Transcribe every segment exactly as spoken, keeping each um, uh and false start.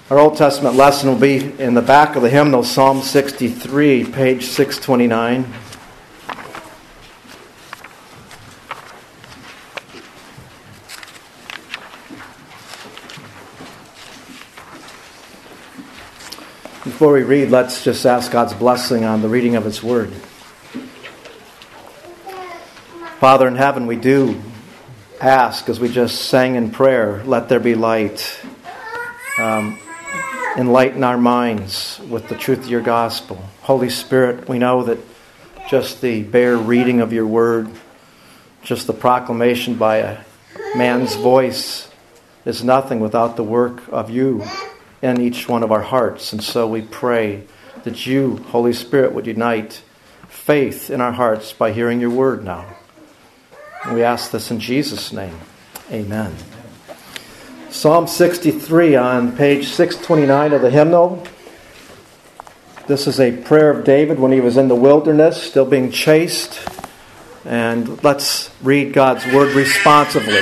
Our Old Testament lesson will be in the back of the hymnal, Psalm sixty-three, page six twenty-nine. Before we read, let's just ask God's blessing on the reading of His Word. Father in heaven, we do ask, as we just sang in prayer, let there be light. Um, enlighten our minds with the truth of your gospel. Holy Spirit, we know that just the bare reading of your word, just the proclamation by a man's voice, is nothing without the work of you in each one of our hearts. And so we pray that you, Holy Spirit, would unite faith in our hearts by hearing your word now. And we ask this in Jesus' name. Amen. Psalm sixty-three on page six twenty-nine of the hymnal. This is a prayer of David when he was in the wilderness, still being chased. And let's read God's word responsively.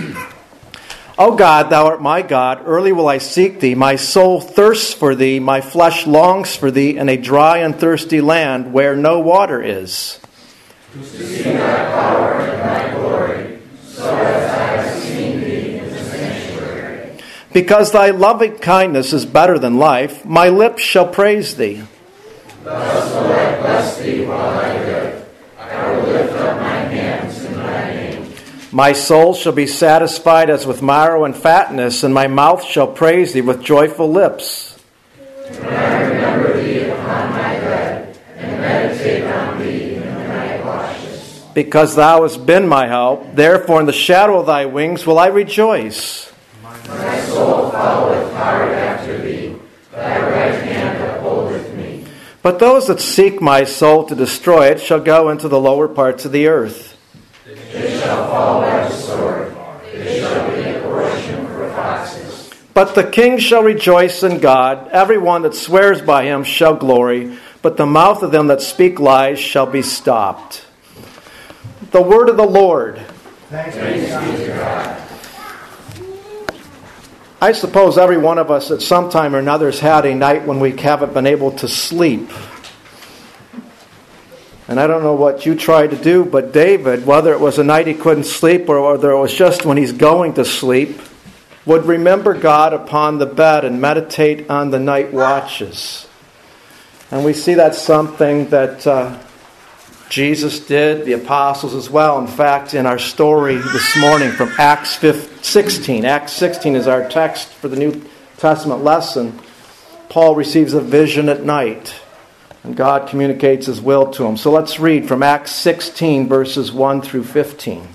O God, thou art my God, early will I seek thee. My soul thirsts for thee, my flesh longs for thee in a dry and thirsty land where no water is. To see thy power and thy glory, so as I have seen thee in the sanctuary. Because thy loving kindness is better than life, my lips shall praise thee. Thus will I bless thee while I live. I will lift up my hands in thy name. My soul shall be satisfied as with marrow and fatness, and my mouth shall praise thee with joyful lips. When I remember thee upon my bed, and meditate on thee in the night watches. Because thou hast been my help, therefore in the shadow of thy wings will I rejoice. My soul followeth hard after thee, thy right hand upholdeth me. But those that seek my soul to destroy it shall go into the lower parts of the earth. They shall fall by the sword, they shall be a portion for foxes. But the king shall rejoice in God, every one that swears by him shall glory, but the mouth of them that speak lies shall be stopped. The word of the Lord. Thanks be to God. I suppose every one of us at some time or another has had a night when we haven't been able to sleep. And I don't know what you tried to do, but David, whether it was a night he couldn't sleep or whether it was just when he's going to sleep, would remember God upon the bed and meditate on the night watches. And we see that's something that uh, Jesus did, the apostles as well. In fact, in our story this morning from Acts sixteen, Acts sixteen is our text for the New Testament lesson. Paul receives a vision at night, and God communicates His will to him. So let's read from Acts sixteen, verses one through fifteen.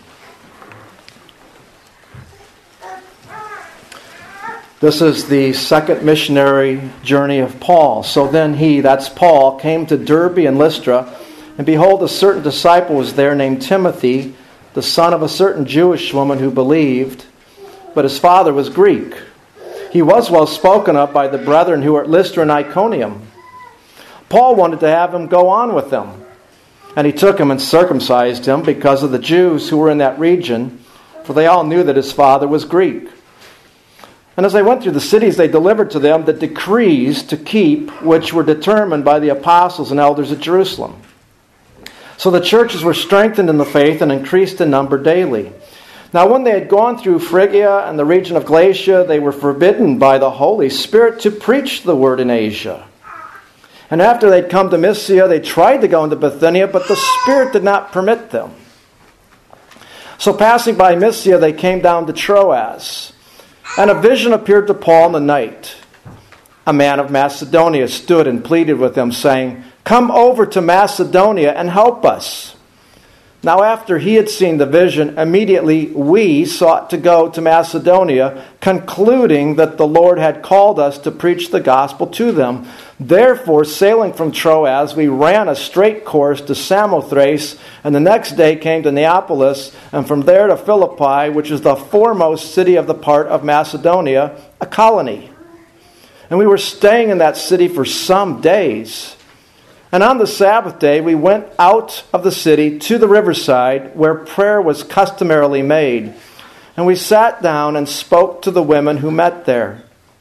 This is the second missionary journey of Paul. So then he, that's Paul, came to Derbe and Lystra, and behold, a certain disciple was there named Timothy, the son of a certain Jewish woman who believed, but his father was Greek. He was well spoken of by the brethren who were at Lystra and Iconium. Paul wanted to have him go on with them, and he took him and circumcised him because of the Jews who were in that region, for they all knew that his father was Greek. And as they went through the cities, they delivered to them the decrees to keep, which were determined by the apostles and elders at Jerusalem. So the churches were strengthened in the faith and increased in number daily. Now when they had gone through Phrygia and the region of Galatia, they were forbidden by the Holy Spirit to preach the word in Asia. And after they'd come to Mysia, they tried to go into Bithynia, but the Spirit did not permit them. So passing by Mysia, they came down to Troas. And a vision appeared to Paul in the night. A man of Macedonia stood and pleaded with him, saying, "Come over to Macedonia and help us." Now after he had seen the vision, immediately we sought to go to Macedonia, concluding that the Lord had called us to preach the gospel to them. Therefore, sailing from Troas, we ran a straight course to Samothrace, and the next day came to Neapolis, and from there to Philippi, which is the foremost city of the part of Macedonia, a colony. And we were staying in that city for some days. And on the Sabbath day, we went out of the city to the riverside where prayer was customarily made. And we sat down and spoke to the women who met there.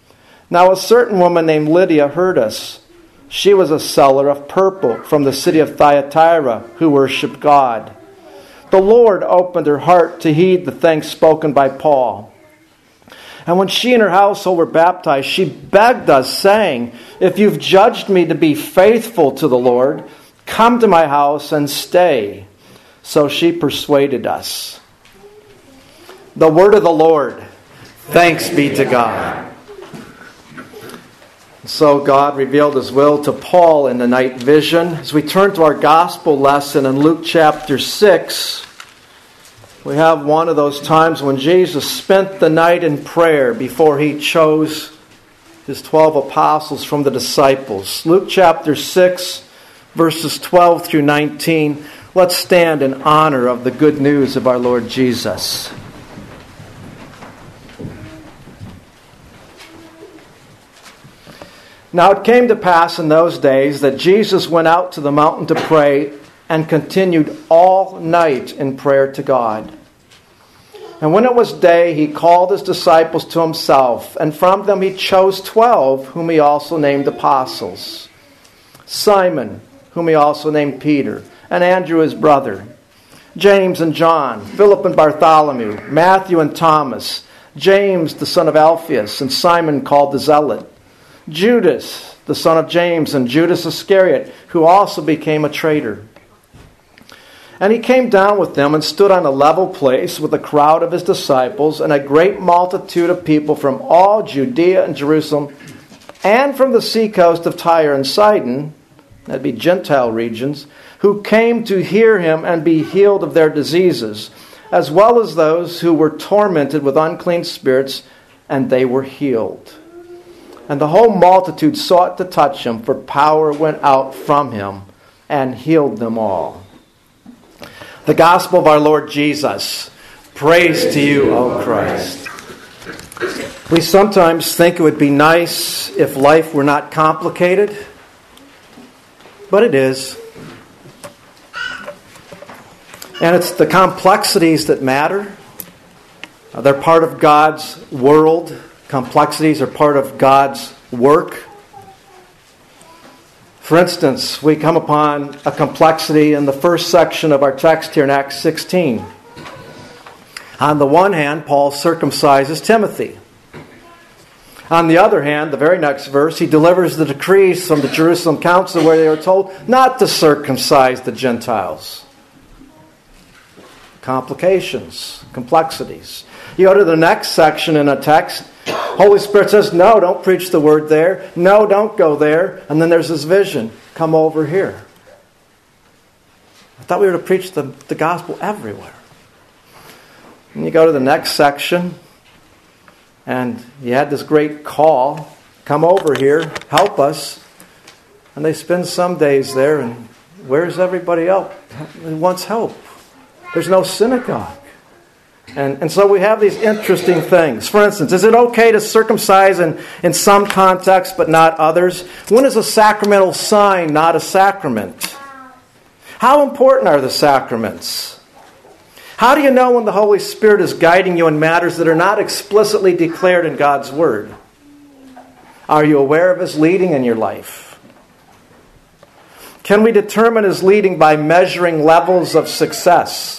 Now a certain woman named Lydia heard us. She was a seller of purple from the city of Thyatira who worshipped God. The Lord opened her heart to heed the things spoken by Paul. And when she and her household were baptized, she begged us, saying, "If you've judged me to be faithful to the Lord, come to my house and stay." So she persuaded us. The word of the Lord. Thanks be to God. So God revealed His will to Paul in the night vision. As we turn to our gospel lesson in Luke chapter six, we have one of those times when Jesus spent the night in prayer before He chose His twelve apostles from the disciples. Luke chapter six, verses twelve through nineteen. Let's stand in honor of the good news of our Lord Jesus. Now it came to pass in those days that Jesus went out to the mountain to pray and continued all night in prayer to God. And when it was day, He called His disciples to Himself, and from them He chose twelve, whom He also named apostles. Simon, whom He also named Peter, and Andrew his brother, James and John, Philip and Bartholomew, Matthew and Thomas, James the son of Alphaeus, and Simon called the Zealot, Judas, the son of James, and Judas Iscariot, who also became a traitor. And He came down with them and stood on a level place with a crowd of His disciples and a great multitude of people from all Judea and Jerusalem and from the seacoast of Tyre and Sidon, that'd be Gentile regions, who came to hear Him and be healed of their diseases, as well as those who were tormented with unclean spirits, and they were healed. And the whole multitude sought to touch Him, for power went out from Him and healed them all. The gospel of our Lord Jesus. Praise to you, O Christ. We sometimes think it would be nice if life were not complicated, but it is. And it's the complexities that matter. They're part of God's world. Complexities are part of God's work. For instance, we come upon a complexity in the first section of our text here in Acts sixteen. On the one hand, Paul circumcises Timothy. On the other hand, the very next verse, he delivers the decrees from the Jerusalem council where they were told not to circumcise the Gentiles. Complications, complexities. You go to the next section in a text, Holy Spirit says, no, don't preach the word there. No, don't go there. And then there's this vision. Come over here. I thought we were to preach the, the gospel everywhere. And you go to the next section, and you had this great call. Come over here. Help us. And they spend some days there, and where's everybody else who wants help? There's no synagogue. And, and so we have these interesting things. For instance, is it okay to circumcise in, in some contexts but not others? When is a sacramental sign not a sacrament? How important are the sacraments? How do you know when the Holy Spirit is guiding you in matters that are not explicitly declared in God's Word? Are you aware of His leading in your life? Can we determine His leading by measuring levels of success?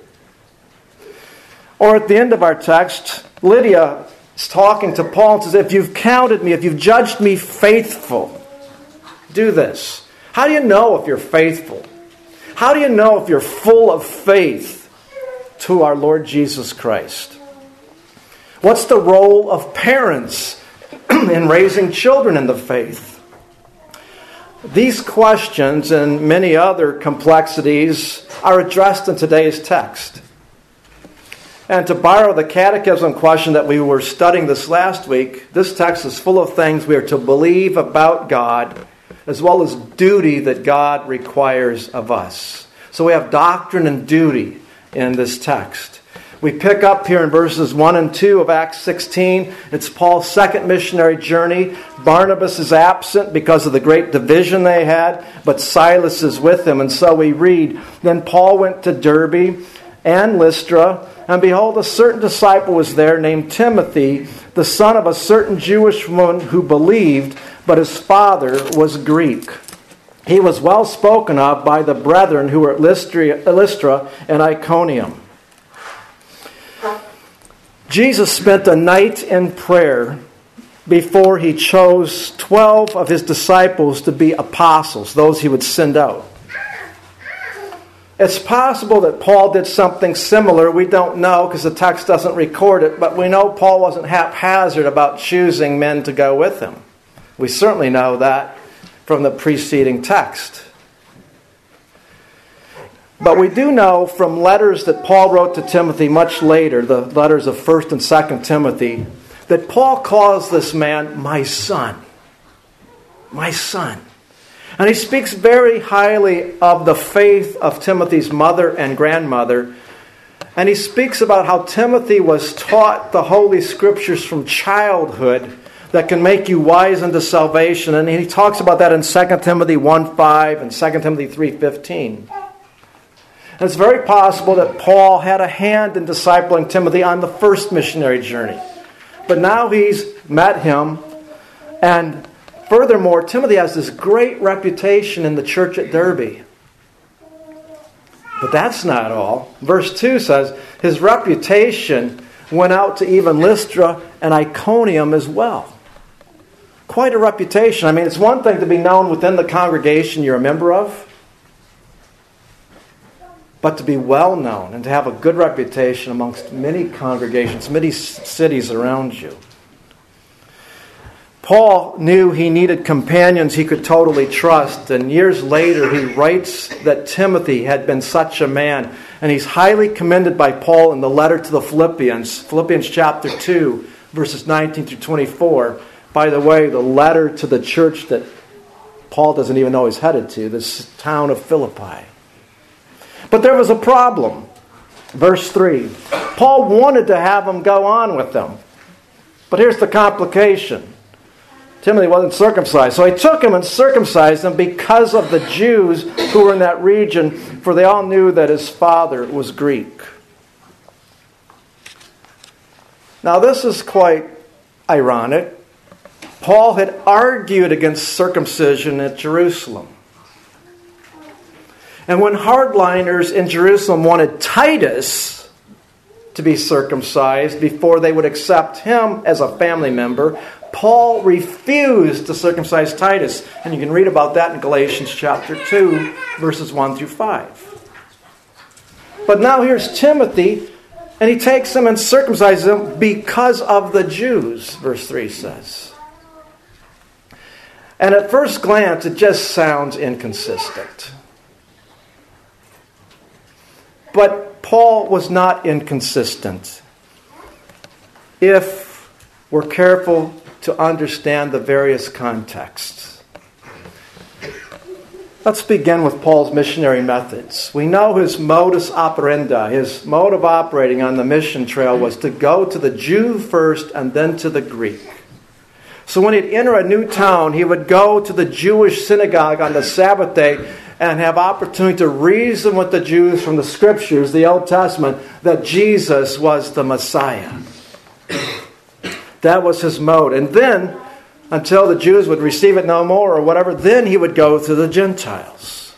Or at the end of our text, Lydia is talking to Paul and says, if you've counted me, if you've judged me faithful, do this. How do you know if you're faithful? How do you know if you're full of faith to our Lord Jesus Christ? What's the role of parents in raising children in the faith? These questions and many other complexities are addressed in today's text. And to borrow the catechism question that we were studying this last week, this text is full of things we are to believe about God, as well as duty that God requires of us. So we have doctrine and duty in this text. We pick up here in verses one and two of Acts sixteen. It's Paul's second missionary journey. Barnabas is absent because of the great division they had, but Silas is with him. And so we read, then Paul went to Derbe and Lystra, And behold, a certain disciple was there named Timothy, the son of a certain Jewish woman who believed, but his father was Greek. He was well spoken of by the brethren who were at Lystra, Lystra and Iconium. Jesus spent a night in prayer before he chose twelve of his disciples to be apostles, those he would send out. It's possible that Paul did something similar. We don't know because the text doesn't record it, but we know Paul wasn't haphazard about choosing men to go with him. We certainly know that from the preceding text. But we do know from letters that Paul wrote to Timothy much later, the letters of First and Second Timothy, that Paul calls this man my son. My son. And he speaks very highly of the faith of Timothy's mother and grandmother. And he speaks about how Timothy was taught the Holy Scriptures from childhood that can make you wise unto salvation. And he talks about that in Second Timothy one five and Second Timothy three fifteen. And it's very possible that Paul had a hand in discipling Timothy on the first missionary journey. But now he's met him, and furthermore, Timothy has this great reputation in the church at Derbe. But that's not all. Verse two says, his reputation went out to even Lystra and Iconium as well. Quite a reputation. I mean, it's one thing to be known within the congregation you're a member of, but to be well known and to have a good reputation amongst many congregations, many cities around you. Paul knew he needed companions he could totally trust, and years later he writes that Timothy had been such a man, and he's highly commended by Paul in the letter to the Philippians, Philippians chapter two, verses nineteen through twenty-four. By the way, the letter to the church that Paul doesn't even know he's headed to, this town of Philippi. But there was a problem. Verse three. Paul wanted to have them go on with them. But here's the complication. Timothy wasn't circumcised. So he took him and circumcised him because of the Jews who were in that region, for they all knew that his father was Greek. Now this is quite ironic. Paul had argued against circumcision at Jerusalem. And when hardliners in Jerusalem wanted Titus to be circumcised before they would accept him as a family member, Paul refused to circumcise Titus. And you can read about that in Galatians chapter two, verses one through five. But now here's Timothy, and he takes him and circumcises him because of the Jews, verse three says. And at first glance, it just sounds inconsistent. But Paul was not inconsistent if we're careful to understand the various contexts. Let's begin with Paul's missionary methods. We know his modus operandi, his mode of operating on the mission trail was to go to the Jew first and then to the Greek. So when he'd enter a new town, he would go to the Jewish synagogue on the Sabbath day and have opportunity to reason with the Jews from the Scriptures, the Old Testament, that Jesus was the Messiah. That was his mode. And then, until the Jews would receive it no more or whatever, then he would go to the Gentiles.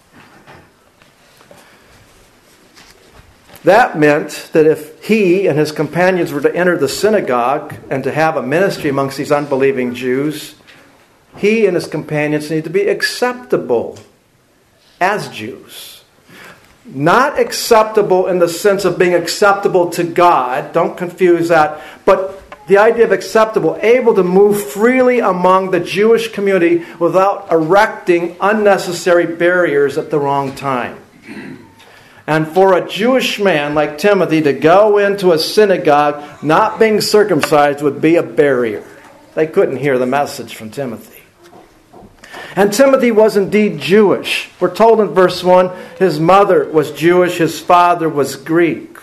That meant that if he and his companions were to enter the synagogue and to have a ministry amongst these unbelieving Jews, he and his companions need to be acceptable as Jews. Not acceptable in the sense of being acceptable to God. Don't confuse that. But the idea of acceptable, able to move freely among the Jewish community without erecting unnecessary barriers at the wrong time. And for a Jewish man like Timothy to go into a synagogue not being circumcised would be a barrier. They couldn't hear the message from Timothy. And Timothy was indeed Jewish. We're told in verse one, his mother was Jewish, his father was Greek.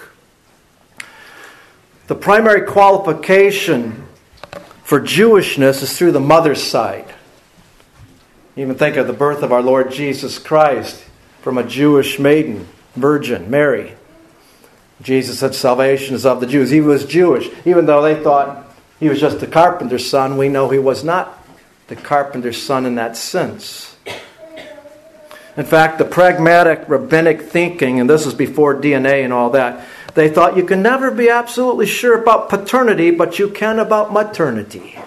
The primary qualification for Jewishness is through the mother's side. Even think of the birth of our Lord Jesus Christ from a Jewish maiden, virgin, Mary. Jesus said salvation is of the Jews. He was Jewish. Even though they thought he was just the carpenter's son, we know he was not the carpenter's son in that sense. In fact, the pragmatic rabbinic thinking, and this is before D N A and all that, they thought you can never be absolutely sure about paternity, but you can about maternity.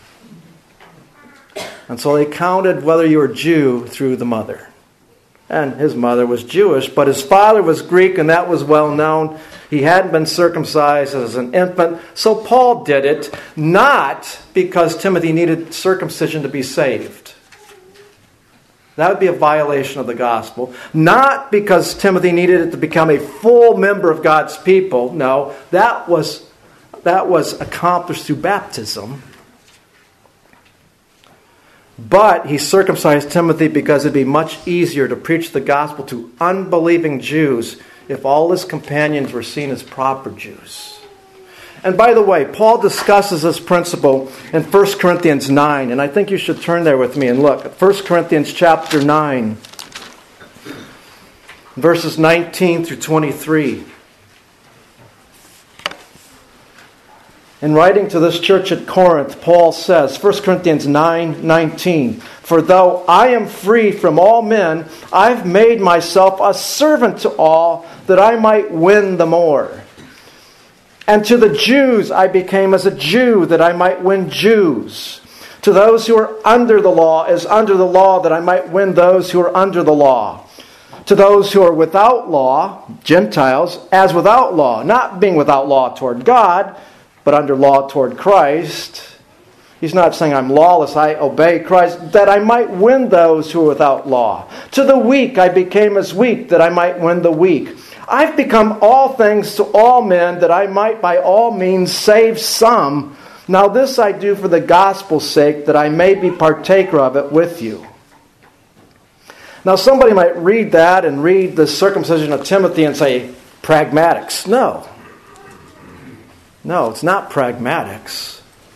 And so they counted whether you were Jew through the mother. And his mother was Jewish, but his father was Greek, and that was well known. He hadn't been circumcised as an infant, so Paul did it, not because Timothy needed circumcision to be saved. That would be a violation of the gospel. Not because Timothy needed it to become a full member of God's people. No, that was, that was accomplished through baptism. But he circumcised Timothy because it'd be much easier to preach the gospel to unbelieving Jews if all his companions were seen as proper Jews. And by the way, Paul discusses this principle in First Corinthians nine, and I think you should turn there with me and look at First Corinthians chapter nine, verses nineteen through twenty-three. In writing to this church at Corinth, Paul says, First Corinthians nine nineteen, "For though I am free from all men, I've made myself a servant to all, that I might win the more. And to the Jews I became as a Jew, that I might win Jews. To those who are under the law, as under the law, that I might win those who are under the law. To those who are without law, Gentiles, as without law, not being without law toward God, but under law toward Christ." He's not saying I'm lawless, I obey Christ, "that I might win those who are without law. To the weak I became as weak, that I might win the weak. I've become all things to all men, that I might by all means save some. Now this I do for the gospel's sake, that I may be partaker of it with you." Now somebody might read that and read the circumcision of Timothy and say, pragmatics. No. No, it's not pragmatics.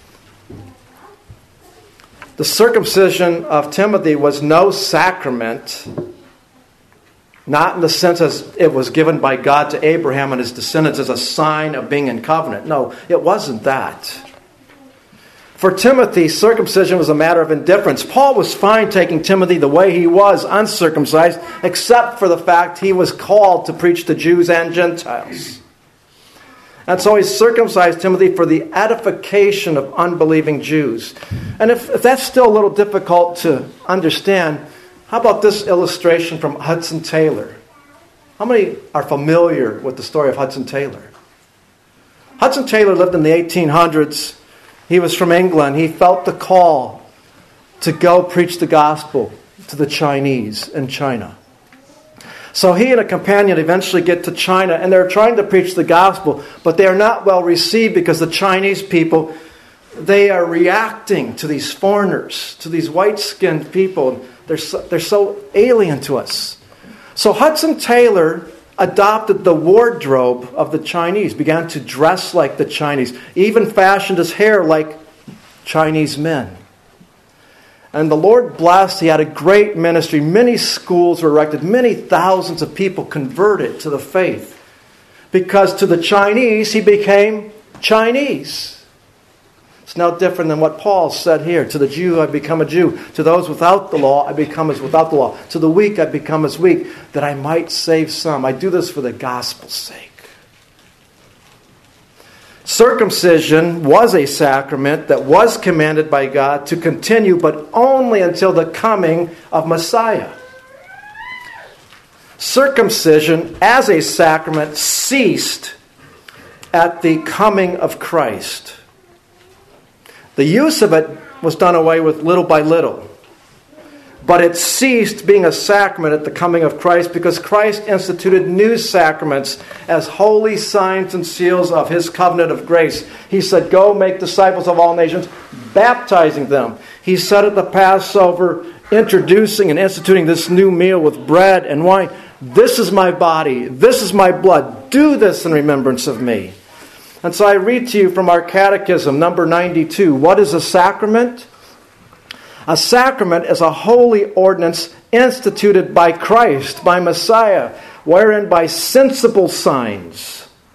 The circumcision of Timothy was no sacrament, not in the sense as it was given by God to Abraham and his descendants as a sign of being in covenant. No, it wasn't that. For Timothy, circumcision was a matter of indifference. Paul was fine taking Timothy the way he was, uncircumcised, except for the fact he was called to preach to Jews and Gentiles. And so he circumcised Timothy for the edification of unbelieving Jews. And if, if that's still a little difficult to understand, how about this illustration from Hudson Taylor? How many are familiar with the story of Hudson Taylor? Hudson Taylor lived in the eighteen hundreds. He was from England. He felt the call to go preach the gospel to the Chinese in China. So he and a companion eventually get to China, and they're trying to preach the gospel, but they are not well received because the Chinese people, they are reacting to these foreigners, to these white-skinned people. They're so, they're so alien to us. So Hudson Taylor adopted the wardrobe of the Chinese, began to dress like the Chinese, even fashioned his hair like Chinese men. And the Lord blessed. He had a great ministry. Many schools were erected. Many thousands of people converted to the faith. Because to the Chinese, he became Chinese. It's no different than what Paul said here. To the Jew, I become a Jew. To those without the law, I become as without the law. To the weak, I become as weak, that I might save some. I do this for the gospel's sake. Circumcision was a sacrament that was commanded by God to continue, but only until the coming of Messiah. Circumcision as a sacrament ceased at the coming of Christ. The use of it was done away with little by little. But it ceased being a sacrament at the coming of Christ because Christ instituted new sacraments as holy signs and seals of His covenant of grace. He said, "Go make disciples of all nations, baptizing them." He said at the Passover, introducing and instituting this new meal with bread and wine, "This is my body, this is my blood. Do this in remembrance of me." And so I read to you from our catechism, number ninety-two. What is a sacrament? A sacrament is a holy ordinance instituted by Christ, by Messiah, wherein by sensible signs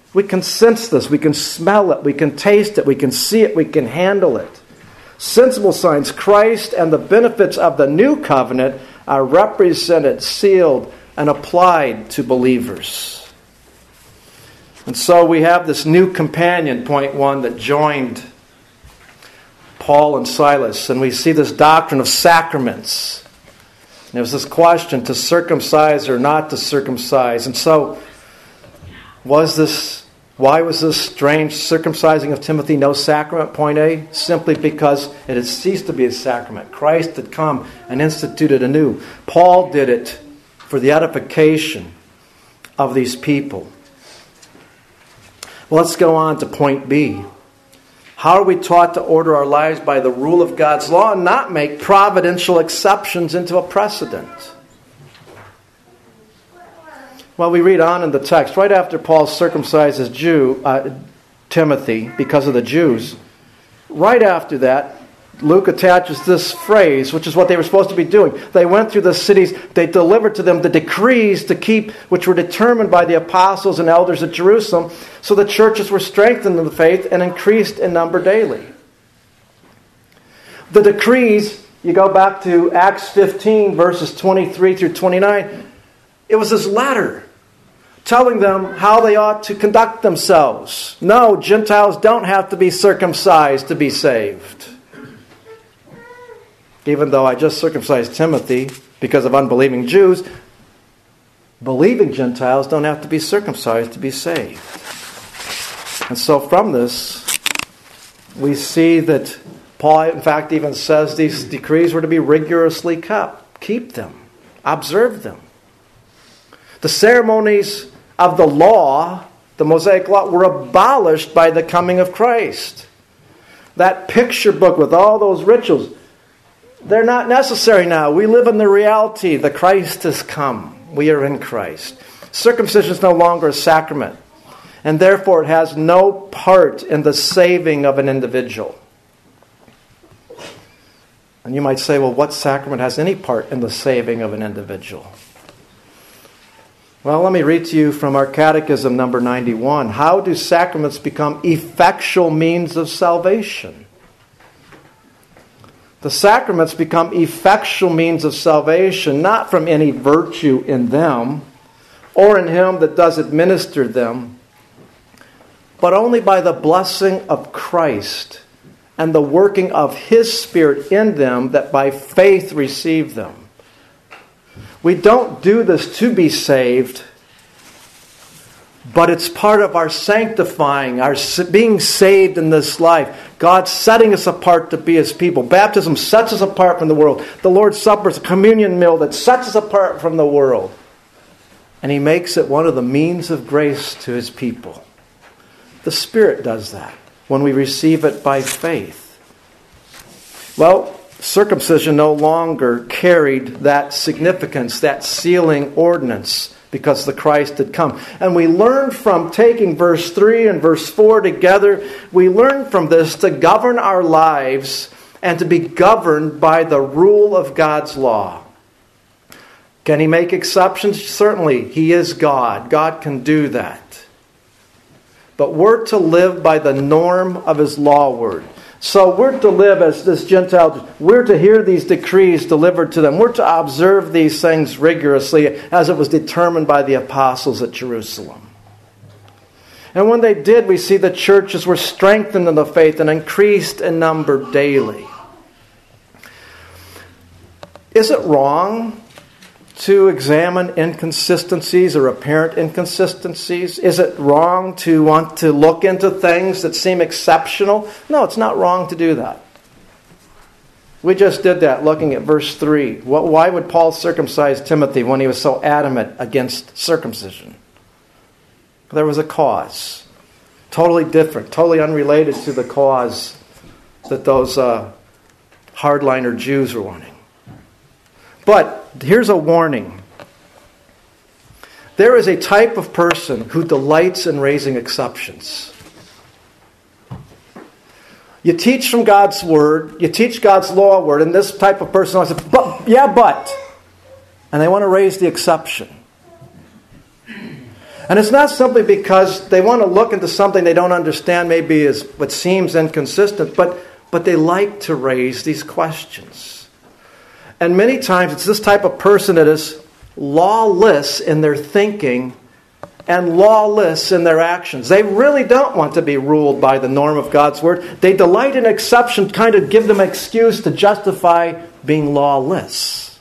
We can sense this. We can smell it. We can taste it. We can see it. We can handle it. Sensible signs. Christ and the benefits of the new covenant are represented, sealed, and applied to believers. And so we have this new companion, point one, that joined Paul and Silas. And we see this doctrine of sacraments. And there was this question, to circumcise or not to circumcise. And so, was this, why was this strange circumcising of Timothy no sacrament? Point A, simply because it had ceased to be a sacrament. Christ had come and instituted anew. Paul did it for the edification of these people. Well, let's go on to point B. How are we taught to order our lives by the rule of God's law and not make providential exceptions into a precedent? Well, we read on in the text, right after Paul circumcises Jew, uh, Timothy because of the Jews, right after that, Luke attaches this phrase, which is what they were supposed to be doing. They went through the cities, they delivered to them the decrees to keep, which were determined by the apostles and elders at Jerusalem, so the churches were strengthened in the faith and increased in number daily. The decrees, you go back to Acts fifteen, verses twenty-three through twenty-nine, it was this letter telling them how they ought to conduct themselves. No, Gentiles don't have to be circumcised to be saved. Even though I just circumcised Timothy because of unbelieving Jews, believing Gentiles don't have to be circumcised to be saved. And so from this, we see that Paul, in fact, even says these decrees were to be rigorously kept. Keep them. Observe them. The ceremonies of the law, the Mosaic law, were abolished by the coming of Christ. That picture book with all those rituals, they're not necessary now. We live in the reality. The Christ has come. We are in Christ. Circumcision is no longer a sacrament, and therefore it has no part in the saving of an individual. And you might say, well, what sacrament has any part in the saving of an individual? Well, let me read to you from our Catechism number ninety-one. How do sacraments become effectual means of salvation? The sacraments become effectual means of salvation, not from any virtue in them or in him that does administer them, but only by the blessing of Christ and the working of His Spirit in them that by faith receive them. We don't do this to be saved, but it's part of our sanctifying, our being saved in this life. God setting us apart to be His people. Baptism sets us apart from the world. The Lord's Supper is a communion meal that sets us apart from the world. And He makes it one of the means of grace to His people. The Spirit does that when we receive it by faith. Well, circumcision no longer carried that significance, that sealing ordinance, because the Christ had come. And we learn from taking verse three and verse four together, we learn from this to govern our lives and to be governed by the rule of God's law. Can He make exceptions? Certainly, He is God. God can do that. But we're to live by the norm of His law word. So we're to live as this Gentile. We're to hear these decrees delivered to them. We're to observe these things rigorously as it was determined by the apostles at Jerusalem. And when they did, we see the churches were strengthened in the faith and increased in number daily. Is it wrong to examine inconsistencies or apparent inconsistencies? Is it wrong to want to look into things that seem exceptional? No, it's not wrong to do that. We just did that looking at verse three. Why would Paul circumcise Timothy when he was so adamant against circumcision? There was a cause. Totally different, totally unrelated to the cause that those uh, hardliner Jews were wanting. But here's a warning. There is a type of person who delights in raising exceptions. You teach from God's Word, you teach God's law word, and this type of person says, but, yeah, but. And they want to raise the exception. And it's not simply because they want to look into something they don't understand, maybe is what seems inconsistent, but, but they like to raise these questions. And many times it's this type of person that is lawless in their thinking and lawless in their actions. They really don't want to be ruled by the norm of God's Word. They delight in exception, kind of give them an excuse to justify being lawless.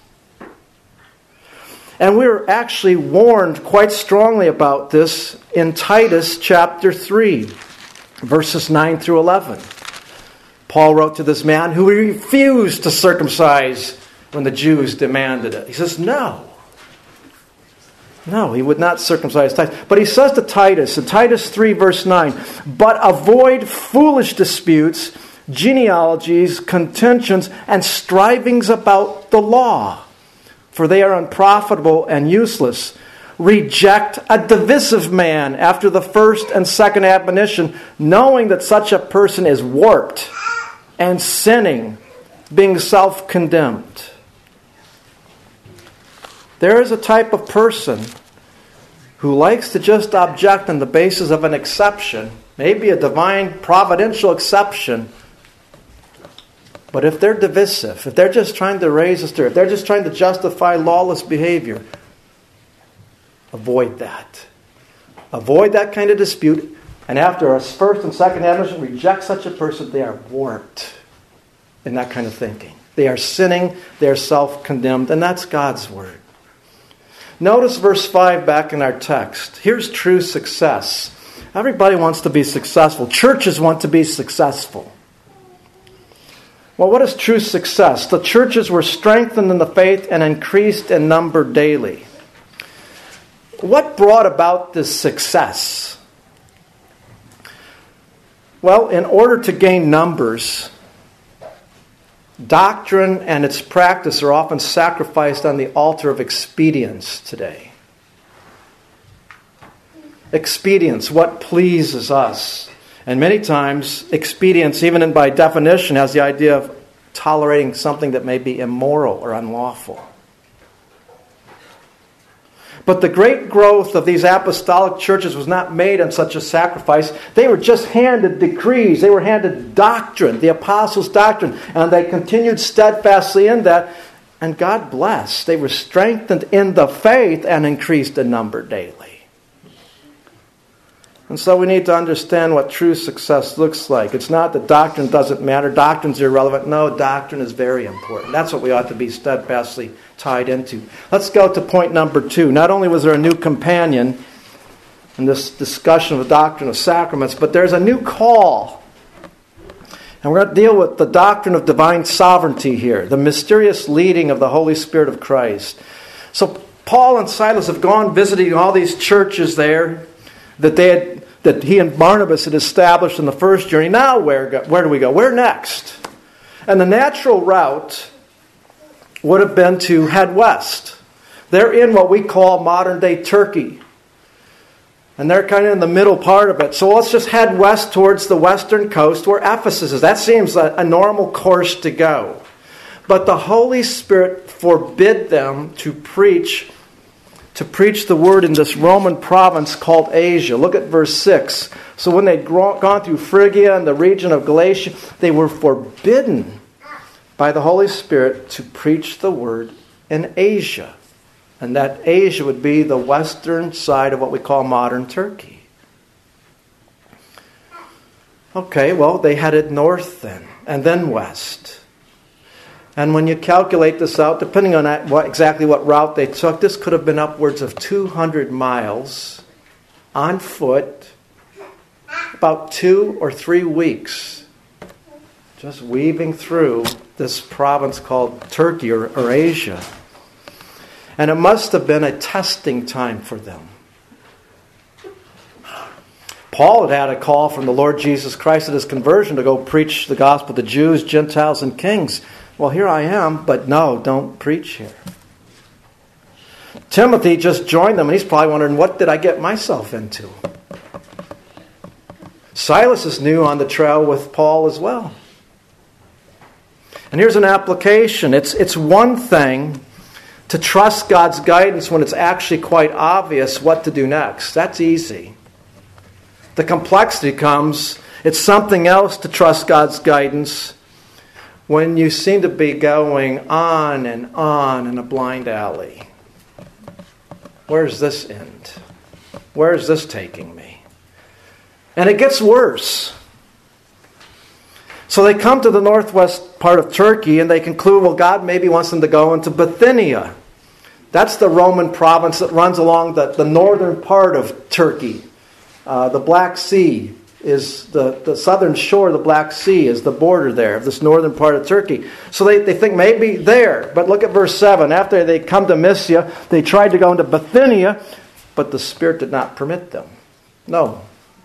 And we're actually warned quite strongly about this in Titus chapter three, verses nine through eleven. Paul wrote to this man who refused to circumcise when the Jews demanded it. He says, no. No, he would not circumcise Titus. But he says to Titus, in Titus three, verse nine, but avoid foolish disputes, genealogies, contentions, and strivings about the law, for they are unprofitable and useless. Reject a divisive man after the first and second admonition, knowing that such a person is warped and sinning, being self-condemned. There is a type of person who likes to just object on the basis of an exception, maybe a divine providential exception. But if they're divisive, if they're just trying to raise a stir, if they're just trying to justify lawless behavior, avoid that. Avoid that kind of dispute. And after a first and second admonition, reject such a person. They are warped in that kind of thinking. They are sinning. They are self-condemned. And that's God's Word. Notice verse five back in our text. Here's true success. Everybody wants to be successful. Churches want to be successful. Well, what is true success? The churches were strengthened in the faith and increased in number daily. What brought about this success? Well, in order to gain numbers, doctrine and its practice are often sacrificed on the altar of expedience today. Expedience, what pleases us. And many times, expedience, even in by definition, has the idea of tolerating something that may be immoral or unlawful. But the great growth of these apostolic churches was not made on such a sacrifice. They were just handed decrees. They were handed doctrine, the apostles' doctrine. And they continued steadfastly in that. And God blessed. They were strengthened in the faith and increased in number daily. And so we need to understand what true success looks like. It's not that doctrine doesn't matter. Doctrine's irrelevant. No, doctrine is very important. That's what we ought to be steadfastly tied into. Let's go to point number two. Not only was there a new companion in this discussion of the doctrine of sacraments, but there's a new call. And we're going to deal with the doctrine of divine sovereignty here, the mysterious leading of the Holy Spirit of Christ. So Paul and Silas have gone visiting all these churches there that they had, that he and Barnabas had established in the first journey. Now where, where do we go? Where next? And the natural route would have been to head west. They're in what we call modern-day Turkey. And they're kind of in the middle part of it. So let's just head west towards the western coast where Ephesus is. That seems a, a normal course to go. But the Holy Spirit forbid them to preach to preach the word in this Roman province called Asia. Look at verse six. So when they'd gone through Phrygia and the region of Galatia, they were forbidden by the Holy Spirit to preach the word in Asia. And that Asia would be the western side of what we call modern Turkey. Okay, well, they headed north then, and then west. And when you calculate this out, depending on that, what, exactly what route they took, this could have been upwards of two hundred miles on foot, about two or three weeks, just weaving through this province called Turkey or, or Asia. And it must have been a testing time for them. Paul had had a call from the Lord Jesus Christ at his conversion to go preach the gospel to Jews, Gentiles, and kings. Well, here I am, but no, don't preach here. Timothy just joined them, and he's probably wondering, what did I get myself into? Silas is new on the trail with Paul as well. And here's an application. It's, it's one thing To trust God's guidance when it's actually quite obvious what to do next. That's easy. The complexity comes, it's something else to trust God's guidance when you seem to be going on and on in a blind alley. Where's this end? Where is this taking me? And it gets worse. So they come to the northwest part of Turkey and they conclude, well, God maybe wants them to go into Bithynia. That's the Roman province that runs along the, the northern part of Turkey. Uh, the Black Sea is the, the southern shore of the Black Sea is the border there of this northern part of Turkey. So they, they think maybe there. But look at verse seven. After they come to Mysia, they tried to go into Bithynia, but the Spirit did not permit them. No.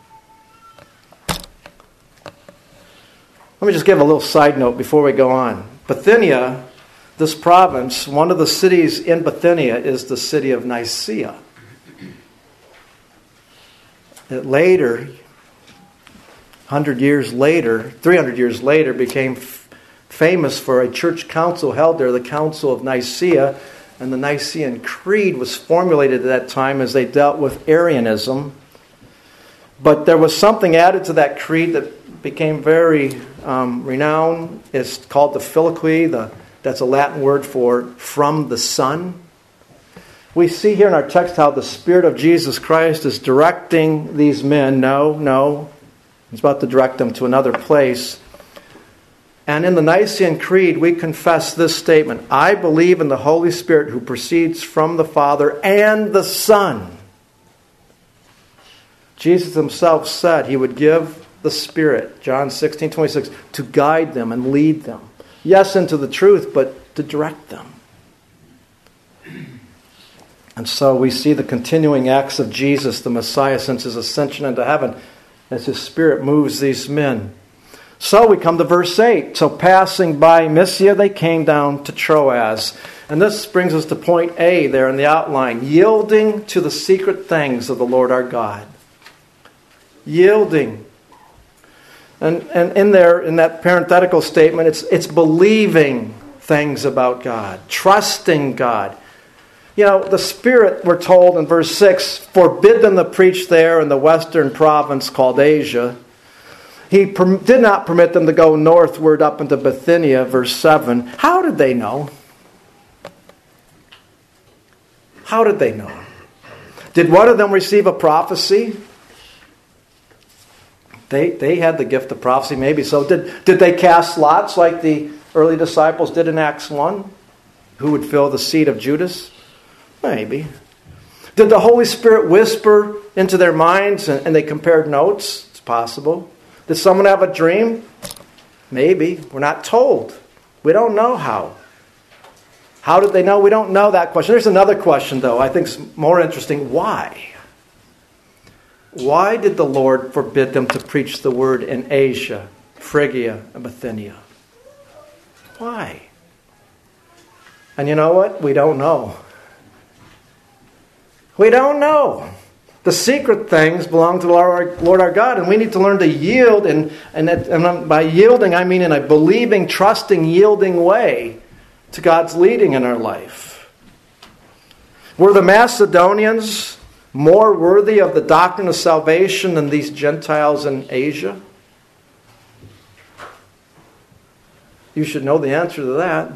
Let me just give a little side note before we go on. Bithynia, this province, one of the cities in Bithynia is the city of Nicaea. It later, one hundred years later, three hundred years later, became f- famous for a church council held there, the Council of Nicaea. And the Nicene Creed was formulated at that time as they dealt with Arianism. But there was something added to that creed that became very um, renowned. It's called the Filioque. The, that's a Latin word for from the Son. We see here in our text how the Spirit of Jesus Christ is directing these men. No, no. He's about to direct them to another place. And in the Nicene Creed, we confess this statement: I believe in the Holy Spirit who proceeds from the Father and the Son. Jesus himself said he would give the Spirit, John sixteen twenty-six, to guide them and lead them. Yes, into the truth, but to direct them. And so we see the continuing acts of Jesus, the Messiah, since his ascension into heaven, as his Spirit moves these men. So we come to verse eight. So passing by Mysia, they came down to Troas. And this brings us to point A there in the outline. Yielding to the secret things of the Lord our God. Yielding. And, and in there, in that parenthetical statement, it's, it's believing things about God. Trusting God. You know, the Spirit, we're told in verse six, forbid them to preach there in the western province called Asia. He per- did not permit them to go northward up into Bithynia, verse seven. How did they know? How did they know? Did one of them receive a prophecy? They, they had the gift of prophecy, maybe so. Did, did they cast lots like the early disciples did in Acts one? Who would fill the seat of Judas? Maybe. Did the Holy Spirit whisper into their minds and, and they compared notes? It's possible. Did someone have a dream? Maybe. We're not told. We don't know how. How did they know? We don't know that question. There's another question, though, I think is more interesting. Why? Why did the Lord forbid them to preach the word in Asia, Phrygia, and Bithynia? Why? And you know what? We don't know. We don't know. The secret things belong to the Lord our God, and we need to learn to yield. And, and, and by yielding, I mean in a believing, trusting, yielding way to God's leading in our life. Were the Macedonians more worthy of the doctrine of salvation than these Gentiles in Asia? You should know the answer to that.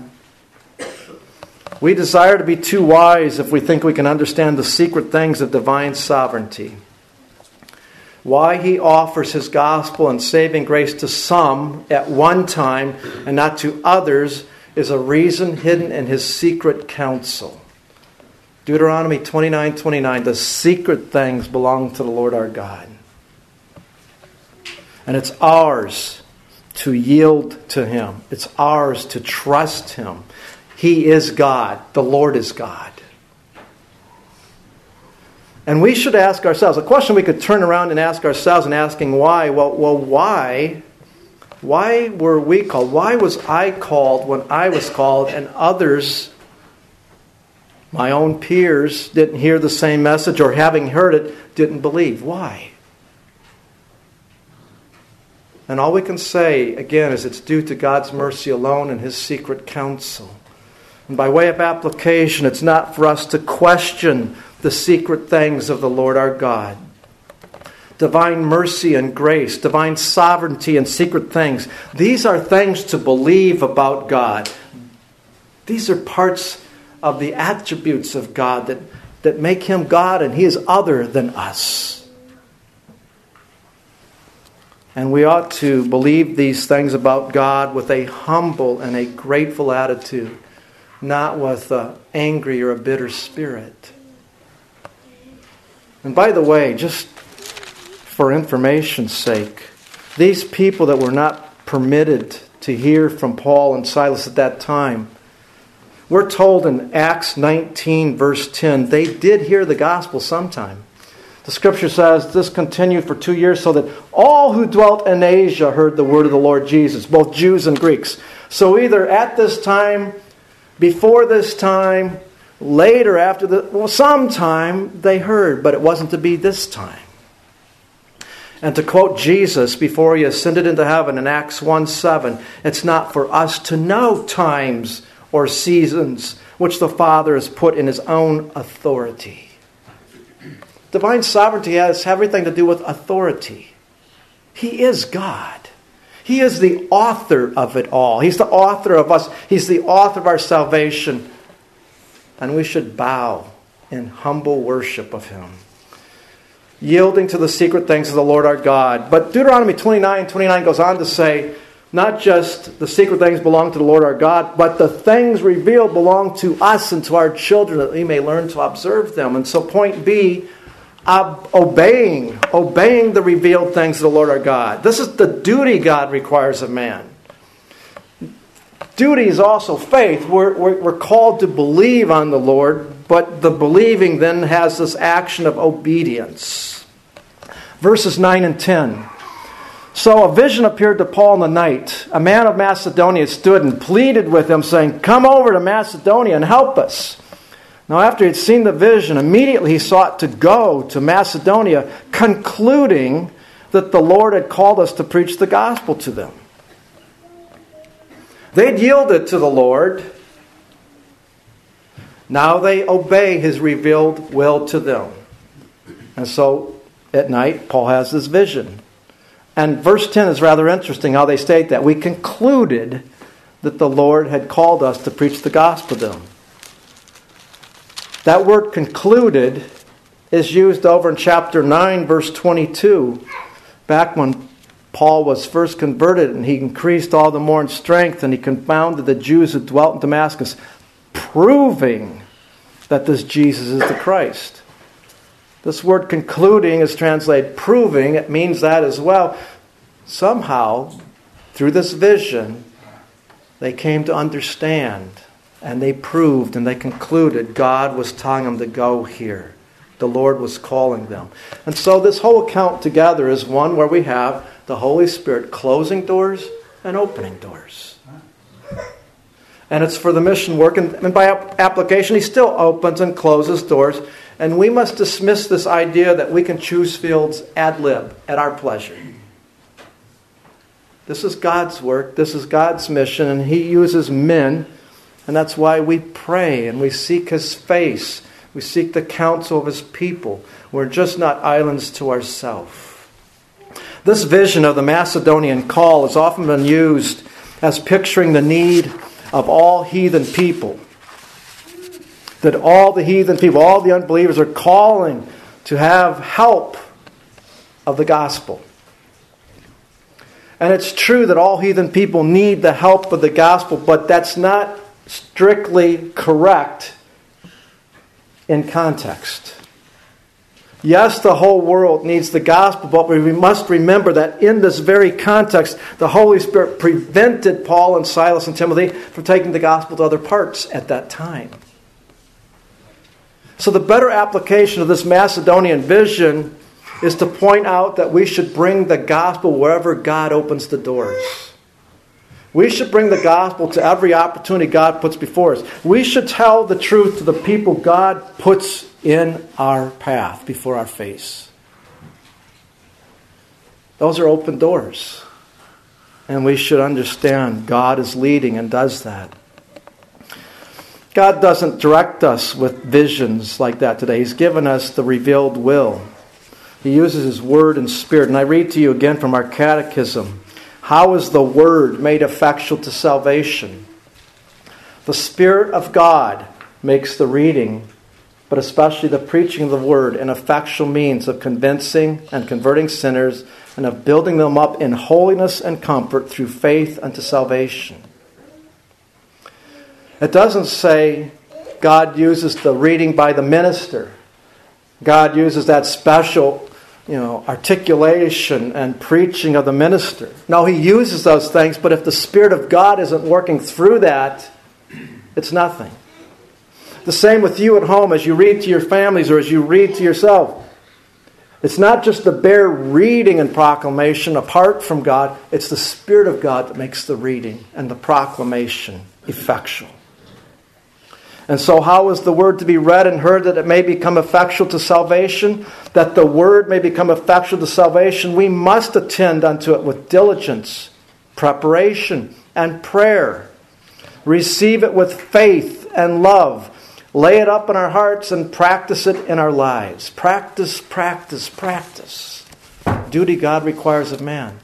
We desire to be too wise if we think we can understand the secret things of divine sovereignty. Why he offers his gospel and saving grace to some at one time and not to others is a reason hidden in his secret counsel. Deuteronomy twenty-nine twenty-nine, the secret things belong to the Lord our God. And it's ours to yield to him. It's ours to trust him. He is God. The Lord is God. And we should ask ourselves, a question we could turn around and ask ourselves and asking why. Well, well, why? Why were we called? Why was I called when I was called and others, my own peers, didn't hear the same message or having heard it, didn't believe? Why? And all we can say, again, is it's due to God's mercy alone and his secret counsel. And by way of application, it's not for us to question the secret things of the Lord our God. Divine mercy and grace, divine sovereignty and secret things. These are things to believe about God. These are parts of the attributes of God that, that make Him God and He is other than us. And we ought to believe these things about God with a humble and a grateful attitude, not with an angry or a bitter spirit. And by the way, just for information's sake, these people that were not permitted to hear from Paul and Silas at that time, we're told in Acts nineteen, verse ten, they did hear the gospel sometime. The scripture says this continued for two years so that all who dwelt in Asia heard the word of the Lord Jesus, both Jews and Greeks. So either at this time, before this time, later after the, well, sometime they heard, but it wasn't to be this time. And to quote Jesus before He ascended into heaven in Acts one seven, it's not for us to know times or seasons which the Father has put in His own authority. Divine sovereignty has everything to do with authority. He is God. He is the author of it all. He's the author of us. He's the author of our salvation. And we should bow in humble worship of Him, yielding to the secret things of the Lord our God. But Deuteronomy twenty-nine twenty-nine goes on to say, not just the secret things belong to the Lord our God, but the things revealed belong to us and to our children, that we may learn to observe them. And so point B, ob- obeying, obeying the revealed things of the Lord our God. This is the duty God requires of man. Duty is also faith. We're, we're, we're called to believe on the Lord, but the believing then has this action of obedience. Verses nine and ten. So a vision appeared to Paul in the night. A man of Macedonia stood and pleaded with him, saying, "Come over to Macedonia and help us." Now after he had seen the vision, immediately he sought to go to Macedonia, concluding that the Lord had called us to preach the gospel to them. They'd yielded to the Lord. Now they obey His revealed will to them. And so at night, Paul has this vision. And verse ten is rather interesting how they state that. We concluded that the Lord had called us to preach the gospel to them. That word concluded is used over in chapter nine, verse twenty-two. Back when Paul was first converted and he increased all the more in strength and he confounded the Jews who dwelt in Damascus, proving that this Jesus is the Christ. This word concluding is translated proving. It means that as well. Somehow, through this vision, they came to understand and they proved and they concluded God was telling them to go here. The Lord was calling them. And so this whole account together is one where we have the Holy Spirit closing doors and opening doors. And it's for the mission work. And, and by application, He still opens and closes doors. And we must dismiss this idea that we can choose fields ad lib, at our pleasure. This is God's work. This is God's mission. And He uses men. And that's why we pray and we seek His face. We seek the counsel of His people. We're just not islands to ourselves. This vision of the Macedonian call has often been used as picturing the need of all heathen people. That all the heathen people, all the unbelievers are calling to have help of the gospel. And it's true that all heathen people need the help of the gospel, but that's not strictly correct in context. Yes, the whole world needs the gospel, but we must remember that in this very context, the Holy Spirit prevented Paul and Silas and Timothy from taking the gospel to other parts at that time. So the better application of this Macedonian vision is to point out that we should bring the gospel wherever God opens the doors. We should bring the gospel to every opportunity God puts before us. We should tell the truth to the people God puts in our path, before our face. Those are open doors. And we should understand God is leading and does that. God doesn't direct us with visions like that today. He's given us the revealed will. He uses His Word and Spirit. And I read to you again from our catechism. How is the Word made effectual to salvation? The Spirit of God makes the reading, but especially the preaching of the Word, an effectual means of convincing and converting sinners and of building them up in holiness and comfort through faith unto salvation. It doesn't say God uses the reading by the minister. God uses that special, you know, articulation and preaching of the minister. No, He uses those things, but if the Spirit of God isn't working through that, it's nothing. The same with you at home as you read to your families or as you read to yourself. It's not just the bare reading and proclamation apart from God. It's the Spirit of God that makes the reading and the proclamation effectual. And so how is the Word to be read and heard that it may become effectual to salvation? That the Word may become effectual to salvation, we must attend unto it with diligence, preparation, and prayer. Receive it with faith and love. Lay it up in our hearts and practice it in our lives. Practice, practice, practice. Duty God requires of man.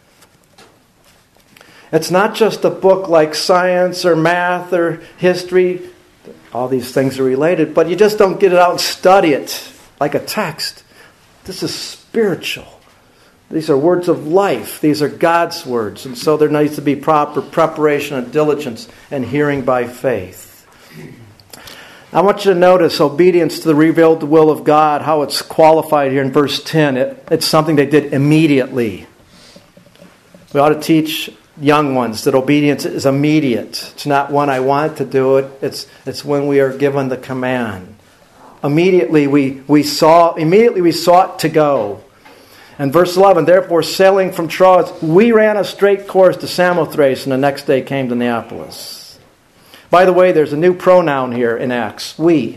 It's not just a book like science or math or history. All these things are related, but you just don't get it out and study it like a text. This is spiritual. These are words of life. These are God's words. And so there needs to be proper preparation and diligence and hearing by faith. I want you to notice obedience to the revealed will of God, how it's qualified here in verse ten. It, it's something they did immediately. We ought to teach young ones that obedience is immediate. It's not when I want to do it. It's it's when we are given the command. Immediately we, we saw immediately we sought to go. And verse eleven, therefore sailing from Troas, we ran a straight course to Samothrace, and the next day came to Neapolis. By the way, there's a new pronoun here in Acts, we.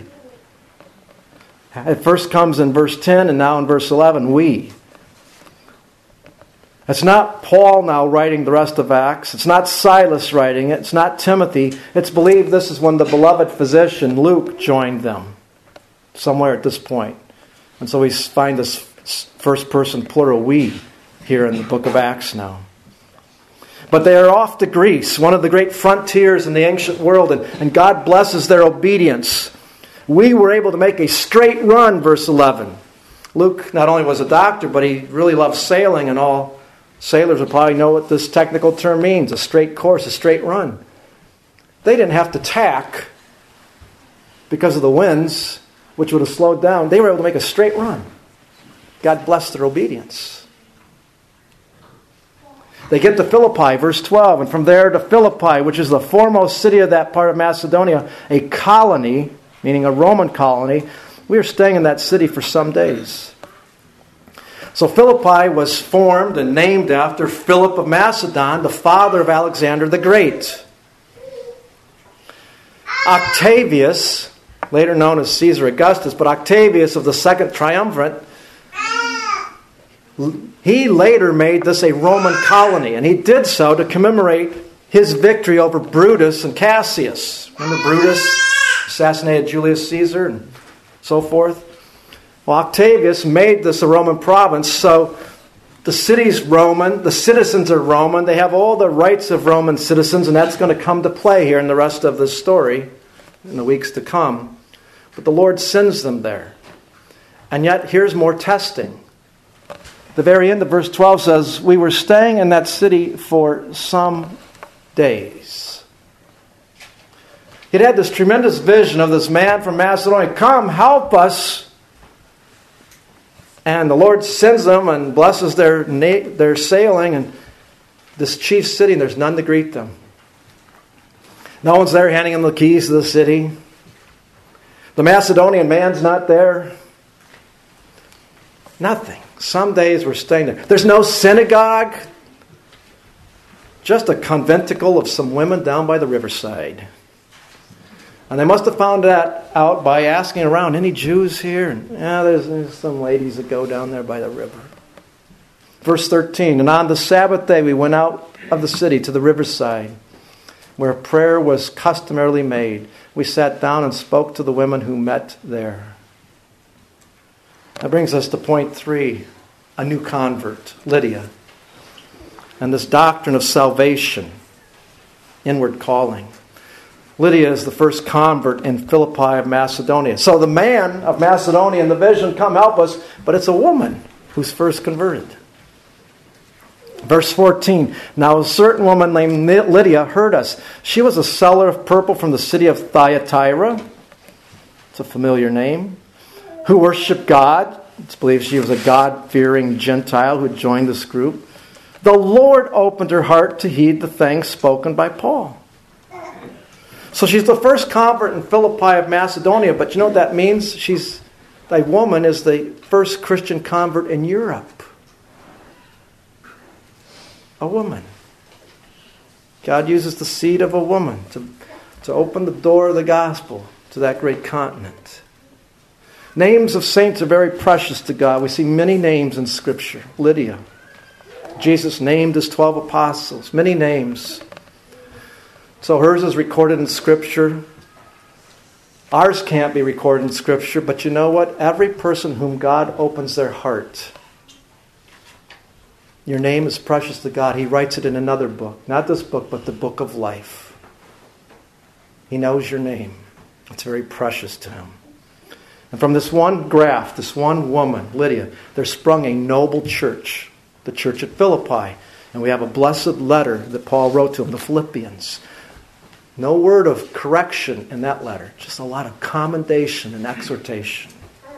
It first comes in verse ten and now in verse eleven, we. It's not Paul now writing the rest of Acts. It's not Silas writing it. It's not Timothy. It's believed this is when the beloved physician Luke joined them, somewhere at this point. And so we find this first person plural we here in the book of Acts now. But they are off to Greece, one of the great frontiers in the ancient world, and, and God blesses their obedience. We were able to make a straight run, verse eleven. Luke not only was a doctor, but he really loved sailing, and all sailors will probably know what this technical term means, a straight course, a straight run. They didn't have to tack because of the winds, which would have slowed down. They were able to make a straight run. God blessed their obedience. They get to Philippi, verse twelve, and from there to Philippi, which is the foremost city of that part of Macedonia, a colony, meaning a Roman colony. We were staying in that city for some days. So Philippi was formed and named after Philip of Macedon, the father of Alexander the Great. Octavius, later known as Caesar Augustus, but Octavius of the Second Triumvirate, he later made this a Roman colony, and he did so to commemorate his victory over Brutus and Cassius. Remember Brutus assassinated Julius Caesar and so forth? Well, Octavius made this a Roman province, so the city's Roman, the citizens are Roman, they have all the rights of Roman citizens, and that's going to come to play here in the rest of this story in the weeks to come. But the Lord sends them there. And yet, here's more testing. The very end of verse twelve says, we were staying in that city for some days. He'd had this tremendous vision of this man from Macedonia. Come, help us. And the Lord sends them and blesses their, their sailing. And this chief city, and there's none to greet them. No one's there handing them the keys to the city. The Macedonian man's not there. Nothing. Some days we're staying there. There's no synagogue. Just a conventicle of some women down by the riverside. And they must have found that out by asking around, any Jews here? And yeah, there's, there's some ladies that go down there by the river. Verse thirteen, and on the Sabbath day we went out of the city to the riverside. where prayer was customarily made. We sat down and spoke to the women who met there. That brings us to point three, a new convert, Lydia. And this doctrine of salvation, inward calling. Lydia is the first convert in Philippi of Macedonia. So the man of Macedonia in the vision, come help us, but it's a woman who's first converted. Verse fourteen, now a certain woman named Lydia heard us. She was a seller of purple from the city of Thyatira. It's a familiar name. Who worshiped God. It's believed she was a God-fearing Gentile who joined this group. The Lord opened her heart to heed the things spoken by Paul. So she's the first convert in Philippi of Macedonia, but you know what that means? She's, a woman is the first Christian convert in Europe. A woman. God uses the seed of a woman to, to open the door of the gospel to that great continent. Names of saints are very precious to God. We see many names in Scripture. Lydia. Jesus named his twelve apostles. Many names. So hers is recorded in Scripture. Ours can't be recorded in Scripture, but you know what? Every person whom God opens their heart, your name is precious to God. He writes it in another book. Not this book, but the book of life. He knows your name. It's very precious to him. And from this one graft, this one woman, Lydia, there sprung a noble church, the church at Philippi. And we have a blessed letter that Paul wrote to them, the Philippians. No word of correction in that letter. Just a lot of commendation and exhortation.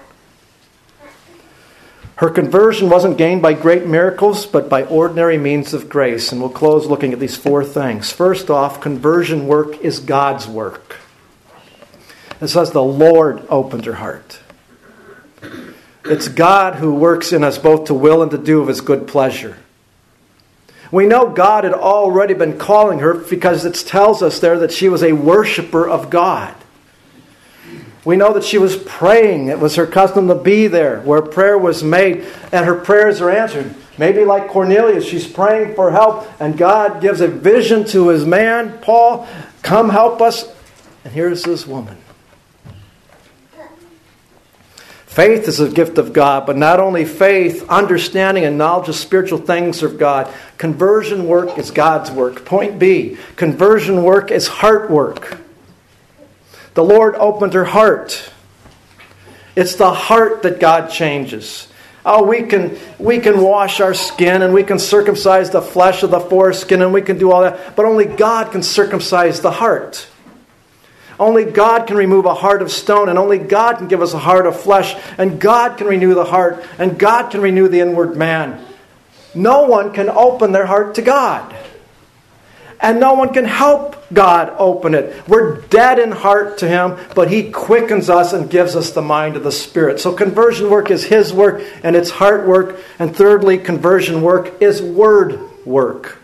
Her conversion wasn't gained by great miracles, but by ordinary means of grace. And we'll close looking at these four things. First off, conversion work is God's work. It says the Lord opened her heart. It's God who works in us both to will and to do of his good pleasure. We know God had already been calling her because it tells us there that she was a worshiper of God. We know that she was praying. It was her custom to be there where prayer was made and her prayers are answered. Maybe like Cornelius, she's praying for help and God gives a vision to his man, Paul, come help us. And here's this woman. Faith is a gift of God, but not only faith, understanding and knowledge of spiritual things of God. Conversion work is God's work. Point B, conversion work is heart work. The Lord opened her heart. It's the heart that God changes. Oh, we can we can wash our skin and we can circumcise the flesh of the foreskin and we can do all that, but only God can circumcise the heart. Only God can remove a heart of stone, and only God can give us a heart of flesh, and God can renew the heart, and God can renew the inward man. No one can open their heart to God. And no one can help God open it. We're dead in heart to him, but he quickens us and gives us the mind of the Spirit. So conversion work is his work, and it's heart work. And thirdly, conversion work is word work.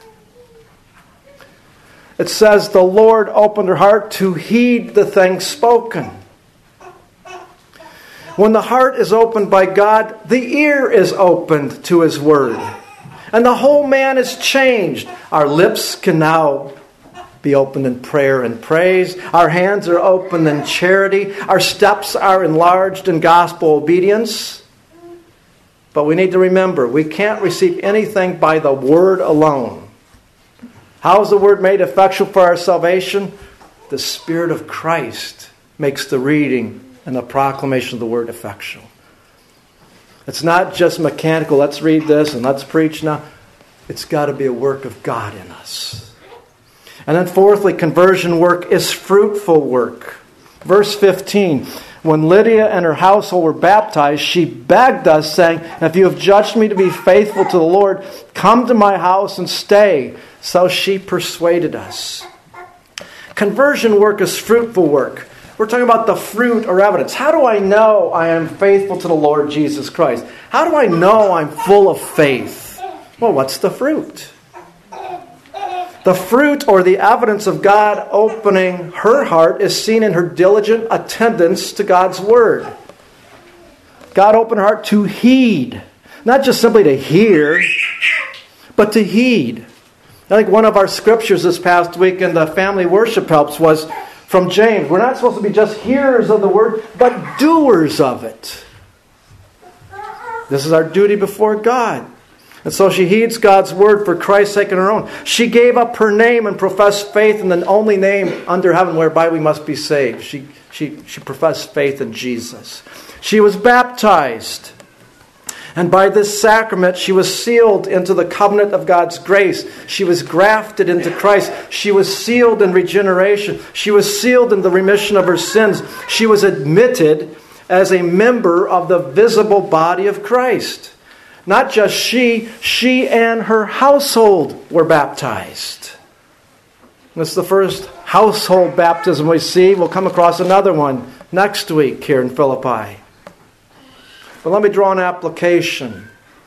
It says, the Lord opened her heart to heed the things spoken. When the heart is opened by God, the ear is opened to his word. And the whole man is changed. Our lips can now be opened in prayer and praise. Our hands are opened in charity. Our steps are enlarged in gospel obedience. But we need to remember, we can't receive anything by the word alone. How is the word made effectual for our salvation? The Spirit of Christ makes the reading and the proclamation of the word effectual. It's not just mechanical, let's read this and let's preach now. It's got to be a work of God in us. And then fourthly, conversion work is fruitful work. Verse fifteen, when Lydia and her household were baptized, she begged us, saying, if you have judged me to be faithful to the Lord, come to my house and stay. So she persuaded us. Conversion work is fruitful work. We're talking about the fruit or evidence. How do I know I am faithful to the Lord Jesus Christ? How do I know I'm full of faith? Well, what's the fruit? The fruit or the evidence of God opening her heart is seen in her diligent attendance to God's word. God opened her heart to heed. Not just simply to hear, but to heed. I think one of our scriptures this past week in the family worship helps was from James. We're not supposed to be just hearers of the word, but doers of it. This is our duty before God. And so she heeds God's word for Christ's sake and her own. She gave up her name and professed faith in the only name under heaven whereby we must be saved. She, she, she professed faith in Jesus. She was baptized. And by this sacrament, she was sealed into the covenant of God's grace. She was grafted into Christ. She was sealed in regeneration. She was sealed in the remission of her sins. She was admitted as a member of the visible body of Christ. Not just she, she and her household were baptized. This is the first household baptism we see. We'll come across another one next week here in Philippi. But let me draw an application.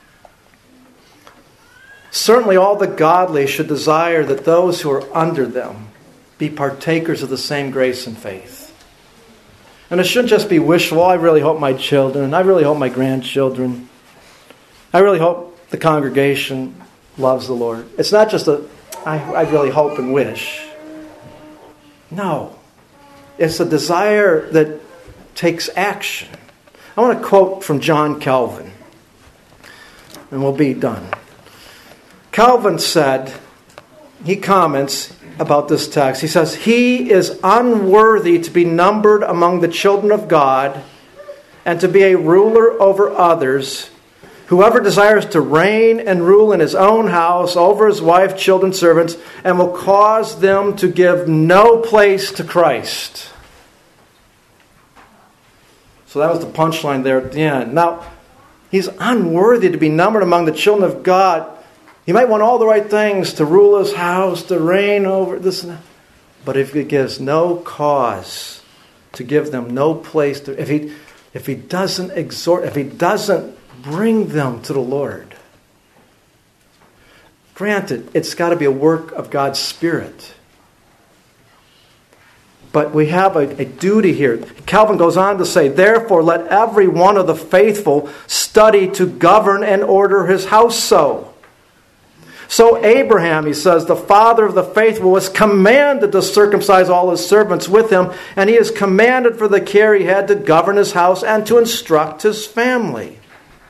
Certainly all the godly should desire that those who are under them be partakers of the same grace and faith. And it shouldn't just be wishful. I really hope my children, I really hope my grandchildren, I really hope the congregation loves the Lord. It's not just a, I, I really hope and wish. No. It's a desire that takes action. I want to quote from John Calvin, and we'll be done. Calvin said, he comments about this text. He says, "He is unworthy to be numbered among the children of God and to be a ruler over others. Whoever desires to reign and rule in his own house over his wife, children, servants, and will cause them to give no place to Christ." So that was the punchline there at the end. Now, he's unworthy to be numbered among the children of God. He might want all the right things, to rule his house, to reign over this and that. But if he gives no cause to give them no place, to, if he if he doesn't exhort, if he doesn't bring them to the Lord. Granted, it's got to be a work of God's Spirit. But we have a, a duty here. Calvin goes on to say, "Therefore let every one of the faithful study to govern and order his house so." So Abraham, he says, the father of the faithful, was commanded to circumcise all his servants with him, and he is commanded for the care he had to govern his house and to instruct his family.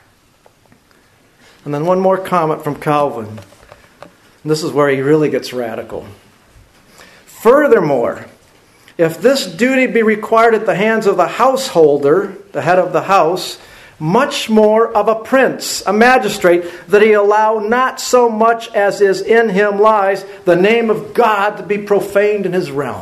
And then one more comment from Calvin. And this is where he really gets radical. "Furthermore, if this duty be required at the hands of the householder, the head of the house, much more of a prince, a magistrate, that he allow not so much as is in him lies the name of God to be profaned in his realm."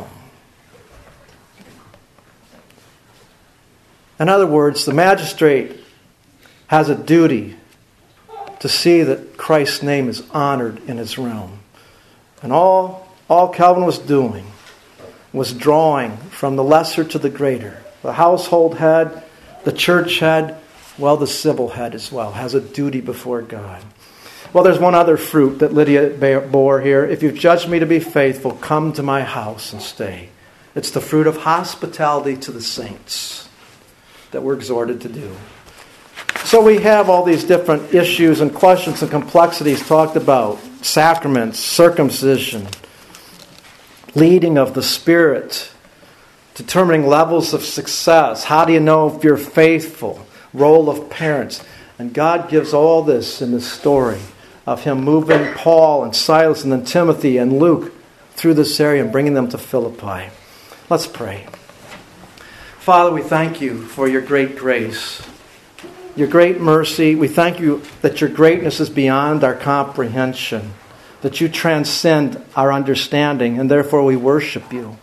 In other words, the magistrate has a duty to see that Christ's name is honored in his realm. And all, all Calvin was doing was drawing from the lesser to the greater. The household head, the church head, well, the civil head as well, has a duty before God. Well, there's one other fruit that Lydia bore here. "If you've judged me to be faithful, come to my house and stay." It's the fruit of hospitality to the saints that we're exhorted to do. So we have all these different issues and questions and complexities talked about. Sacraments, circumcision, leading of the Spirit, determining levels of success. How do you know if you're faithful? Role of parents. And God gives all this in the story of Him moving Paul and Silas and then Timothy and Luke through this area and bringing them to Philippi. Let's pray. Father, we thank you for your great grace, your great mercy. We thank you that your greatness is beyond our comprehension, that you transcend our understanding, and therefore we worship you.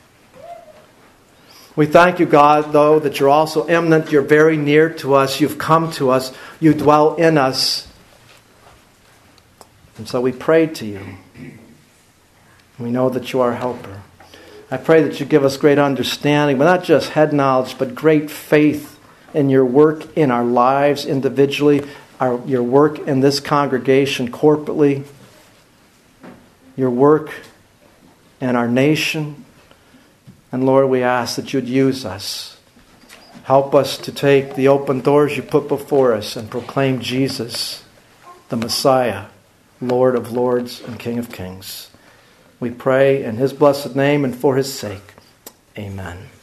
We thank you, God, though, that you're also immanent, you're very near to us, you've come to us, you dwell in us. And so we pray to you. We know that you are a helper. I pray that you give us great understanding, but not just head knowledge, but great faith in your work in our lives individually, our, your work in this congregation corporately, your work in our nation. And Lord, we ask that you'd use us. Help us to take the open doors you put before us and proclaim Jesus, the Messiah, Lord of lords and King of kings. We pray in his blessed name and for his sake. Amen.